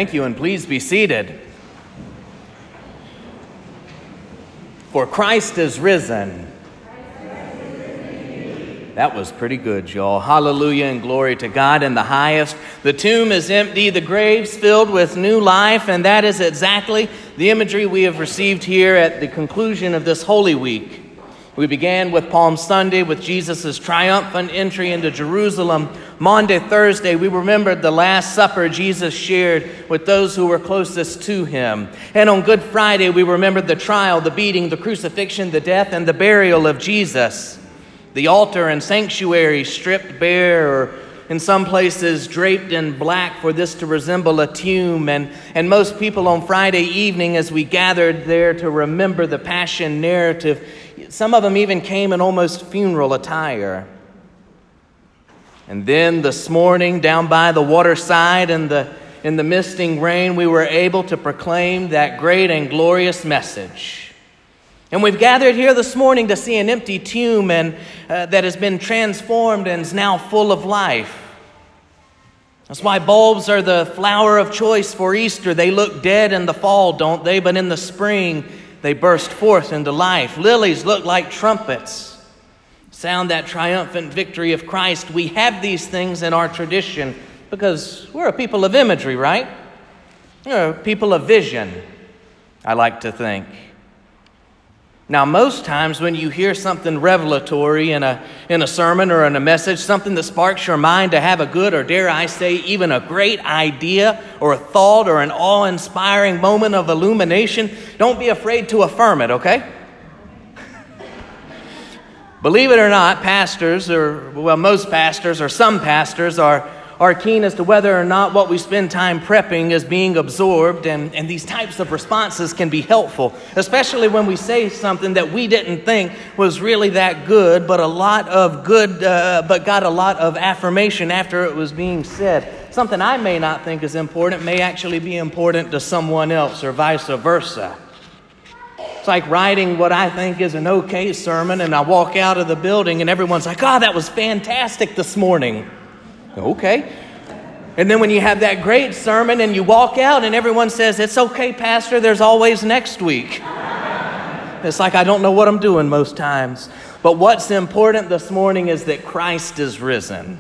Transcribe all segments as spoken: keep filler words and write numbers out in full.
Thank you, and please be seated. For Christ is risen. That was pretty good, y'all. Hallelujah and glory to God in the highest. The tomb is empty, the grave's filled with new life, and that is exactly the imagery we have received here at the conclusion of this Holy Week. We began with Palm Sunday with Jesus' triumphant entry into Jerusalem. Maundy, Thursday, we remembered the Last Supper Jesus shared with those who were closest to him. And on Good Friday, we remembered the trial, the beating, the crucifixion, the death, and the burial of Jesus. The altar and sanctuary stripped bare, or in some places draped in black for this to resemble a tomb. And, and most people on Friday evening, as we gathered there to remember the Passion narrative, some of them even came in almost funeral attire. And then this morning, down by the waterside in the, in the misting rain, we were able to proclaim that great and glorious message. And we've gathered here this morning to see an empty tomb and uh, that has been transformed and is now full of life. That's why bulbs are the flower of choice for Easter. They look dead in the fall, don't they? But in the spring, they burst forth into life. Lilies look like trumpets, sound that triumphant victory of Christ. We have these things in our tradition because we're a people of imagery, right? We're a people of vision, I like to think. Now, most times when you hear something revelatory in a in a sermon or in a message, something that sparks your mind to have a good, or dare I say, even a great idea or a thought or an awe-inspiring moment of illumination, don't be afraid to affirm it, okay? Believe it or not, pastors, or well, most pastors or some pastors are are keen as to whether or not what we spend time prepping is being absorbed, and, and these types of responses can be helpful, especially when we say something that we didn't think was really that good, but a lot of good, uh, but got a lot of affirmation after it was being said. Something I may not think is important may actually be important to someone else, or vice versa. It's like writing what I think is an okay sermon, and I walk out of the building and everyone's like, "Oh, that was fantastic this morning." Okay. And then when you have that great sermon and you walk out and everyone says, "It's okay, Pastor, there's always next week." It's like I don't know what I'm doing most times. But what's important this morning is that Christ is risen.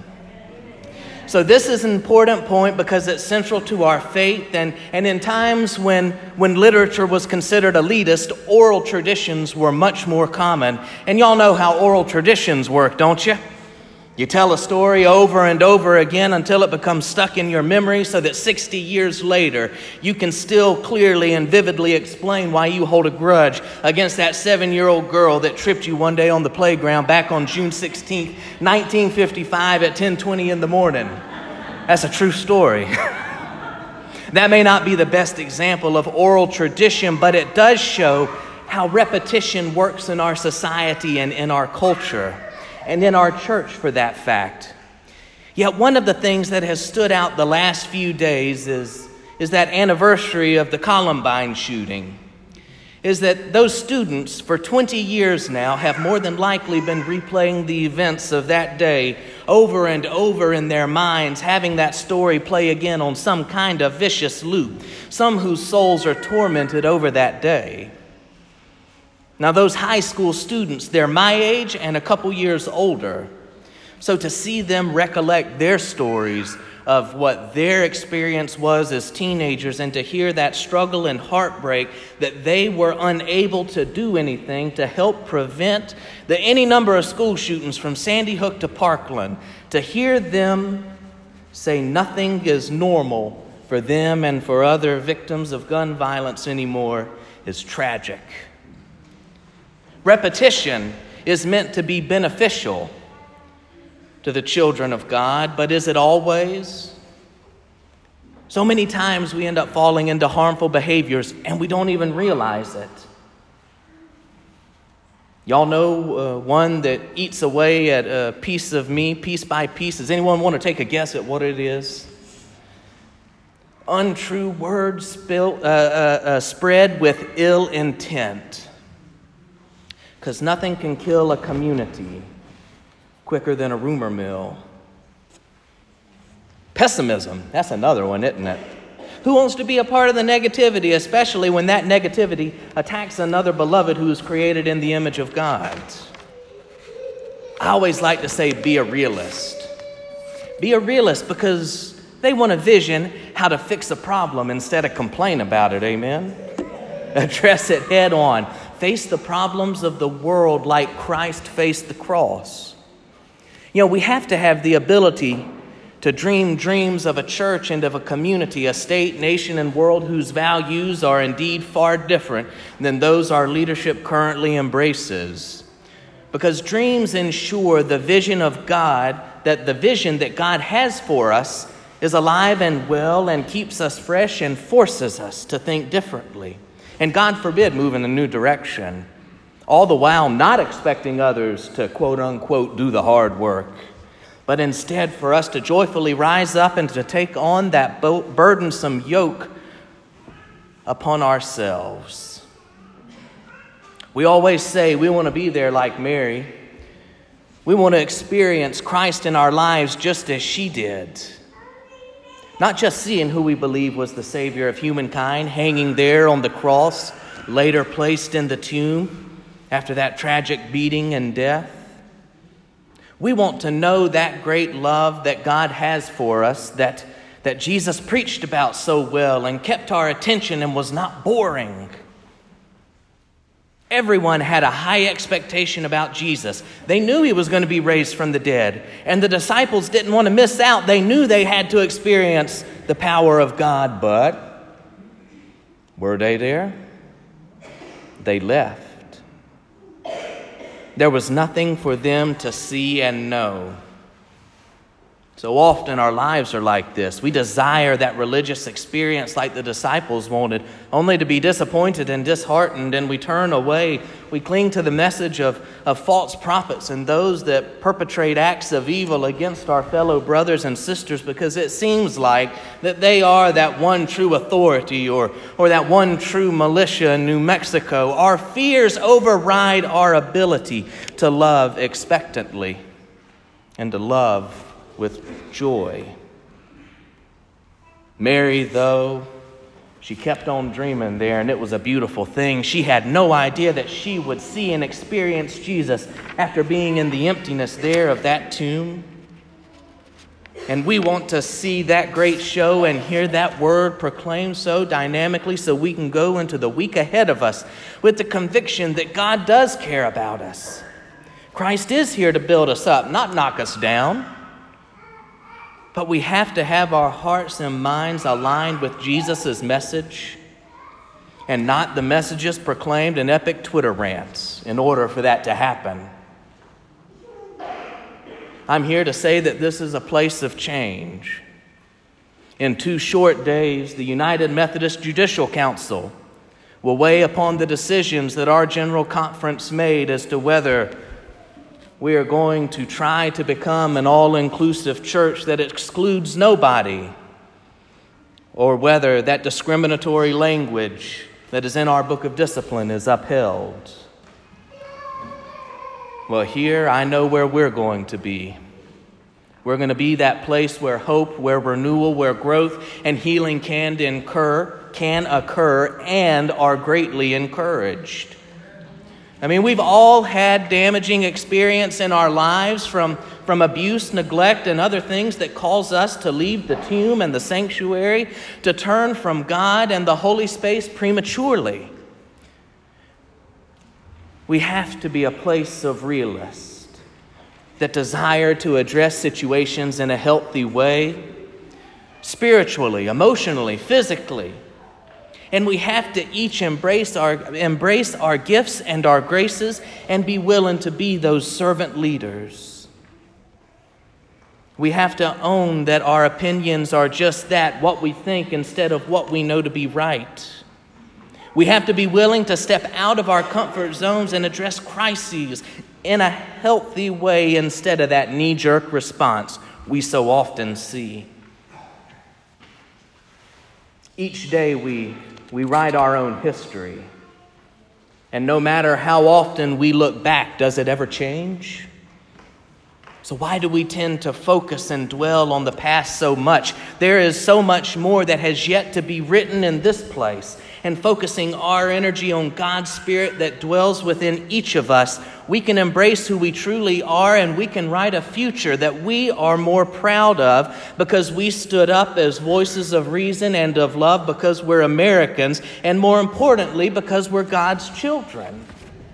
So this is an important point because it's central to our faith. And, and in times when, when literature was considered elitist, oral traditions were much more common. And y'all know how oral traditions work, don't you? You tell a story over and over again until it becomes stuck in your memory so that sixty years later, you can still clearly and vividly explain why you hold a grudge against that seven-year-old girl that tripped you one day on the playground back on June sixteenth, nineteen fifty-five at ten twenty in the morning. That's a true story. That may not be the best example of oral tradition, but it does show how repetition works in our society and in our culture. And in our church, for that fact. Yet one of the things that has stood out the last few days is, is that anniversary of the Columbine shooting. Is that those students for twenty years now have more than likely been replaying the events of that day over and over in their minds, having that story play again on some kind of vicious loop. Some whose souls are tormented over that day. Now, those high school students, they're my age and a couple years older. So to see them recollect their stories of what their experience was as teenagers, and to hear that struggle and heartbreak that they were unable to do anything to help prevent the any number of school shootings from Sandy Hook to Parkland, to hear them say nothing is normal for them and for other victims of gun violence anymore is tragic. Repetition is meant to be beneficial to the children of God, but is it always? So many times we end up falling into harmful behaviors and we don't even realize it. Y'all know uh, one that eats away at a piece of me, piece by piece. Does anyone want to take a guess at what it is? Untrue words spill, uh, uh, uh, spread with ill intent. Because nothing can kill a community quicker than a rumor mill. Pessimism, that's another one, isn't it? Who wants to be a part of the negativity, especially when that negativity attacks another beloved who is created in the image of God? I always like to say, be a realist. Be a realist because they want a vision how to fix a problem instead of complain about it, amen? Address it head on. Face the problems of the world like Christ faced the cross. You know, we have to have the ability to dream dreams of a church and of a community, a state, nation, and world whose values are indeed far different than those our leadership currently embraces. Because dreams ensure the vision of God, that the vision that God has for us is alive and well and keeps us fresh and forces us to think differently. And God forbid, move in a new direction, all the while not expecting others to quote unquote do the hard work, but instead for us to joyfully rise up and to take on that burdensome yoke upon ourselves. We always say we want to be there like Mary. We want to experience Christ in our lives just as she did. Not just seeing who we believe was the Savior of humankind, hanging there on the cross, later placed in the tomb after that tragic beating and death. We want to know that great love that God has for us, that, that Jesus preached about so well and kept our attention and was not boring. Everyone had a high expectation about Jesus. They knew he was going to be raised from the dead. And the disciples didn't want to miss out. They knew they had to experience the power of God. But were they there? They left. There was nothing for them to see and know. So often our lives are like this. We desire that religious experience like the disciples wanted, only to be disappointed and disheartened, and we turn away. We cling to the message of, of false prophets and those that perpetrate acts of evil against our fellow brothers and sisters because it seems like that they are that one true authority or, or that one true militia in New Mexico. Our fears override our ability to love expectantly and to love with joy. Mary, though, she kept on dreaming there, and it was a beautiful thing. She had no idea that she would see and experience Jesus after being in the emptiness there of that tomb. And we want to see that great show and hear that word proclaimed so dynamically so we can go into the week ahead of us with the conviction that God does care about us. Christ is here to build us up, not knock us down. But we have to have our hearts and minds aligned with Jesus' message and not the messages proclaimed in epic Twitter rants in order for that to happen. I'm here to say that this is a place of change. In two short days, the United Methodist Judicial Council will weigh upon the decisions that our General Conference made as to whether we are going to try to become an all-inclusive church that excludes nobody, or whether that discriminatory language that is in our book of discipline is upheld. Well, here I know where we're going to be. We're going to be that place where hope, where renewal, where growth and healing can incur, can occur, and are greatly encouraged. I mean, we've all had damaging experience in our lives from, from abuse, neglect, and other things that cause us to leave the tomb and the sanctuary, to turn from God and the holy space prematurely. We have to be a place of realists that desire to address situations in a healthy way, spiritually, emotionally, physically. And we have to each embrace our embrace our gifts and our graces and be willing to be those servant leaders. We have to own that our opinions are just that, what we think instead of what we know to be right. We have to be willing to step out of our comfort zones and address crises in a healthy way instead of that knee-jerk response we so often see. Each day we We write our own history. And no matter how often we look back, does it ever change? So why do we tend to focus and dwell on the past so much? There is so much more that has yet to be written in this place. And focusing our energy on God's Spirit that dwells within each of us, we can embrace who we truly are, and we can write a future that we are more proud of because we stood up as voices of reason and of love, because we're Americans, and more importantly, because we're God's children.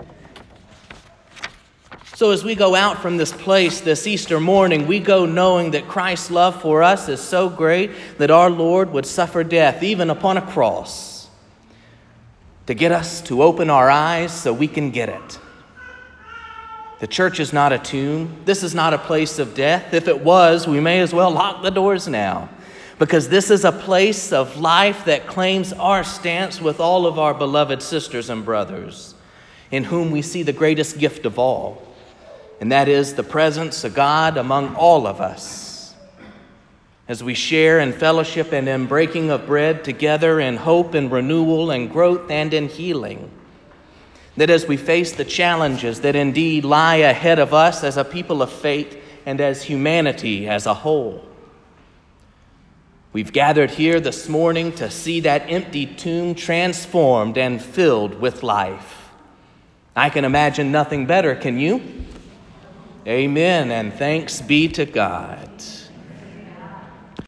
So as we go out from this place this Easter morning, we go knowing that Christ's love for us is so great that our Lord would suffer death, even upon a cross, to get us to open our eyes so we can get it. The church is not a tomb. This is not a place of death. If it was, we may as well lock the doors now, because this is a place of life that claims our stance with all of our beloved sisters and brothers, in whom we see the greatest gift of all, and that is the presence of God among all of us, as we share in fellowship and in breaking of bread together in hope and renewal and growth and in healing. That as we face the challenges that indeed lie ahead of us as a people of faith and as humanity as a whole, we've gathered here this morning to see that empty tomb transformed and filled with life. I can imagine nothing better, can you? Amen, and thanks be to God.